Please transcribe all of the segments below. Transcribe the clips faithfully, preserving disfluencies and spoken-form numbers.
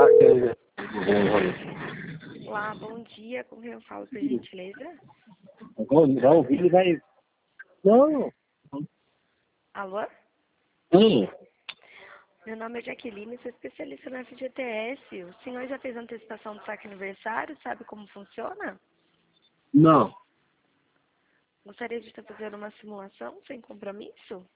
Ah, que... Olá, bom dia. Com quem eu falo, por gentileza? Não, o vídeo vai... Não. Alô? Sim. Meu nome é Jaqueline, sou especialista na F G T S. O senhor já fez antecipação do saque aniversário? Sabe como funciona? Não. Gostaria de estar fazendo uma simulação sem compromisso?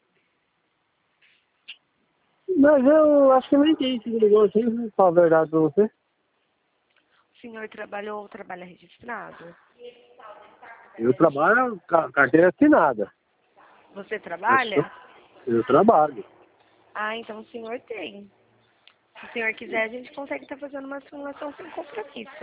Mas eu acho que eu não entendi se ligou assim, vou falar a verdade pra você. O senhor trabalhou ou trabalha registrado? Eu trabalho com carteira assinada. Você Mas trabalha? Eu, eu trabalho. Ah, então o senhor tem. Se o senhor quiser, a gente consegue estar fazendo uma simulação sem compromisso.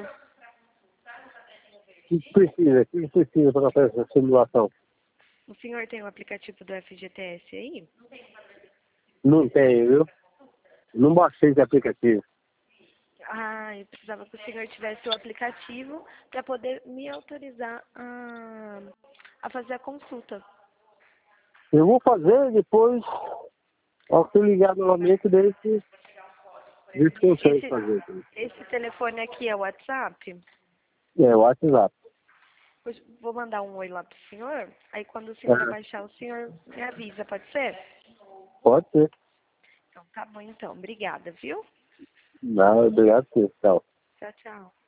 O que precisa? O que precisa para fazer essa simulação? O senhor tem o aplicativo do F G T S aí? Não tenho, viu? Não baixei esse aplicativo. Ah, eu precisava que o senhor tivesse o aplicativo para poder me autorizar a, a fazer a consulta. Eu vou fazer depois, ao que eu ligar novamente, daí se ver se consegue Esse, fazer. esse telefone aqui é o WhatsApp? É, o WhatsApp. Pois vou mandar um oi lá pro senhor, aí quando o senhor É, baixar, o senhor me avisa, pode ser? pode ser. Então tá bom então, obrigada, viu? Não, obrigado, sim. Tchau. Tchau, tchau.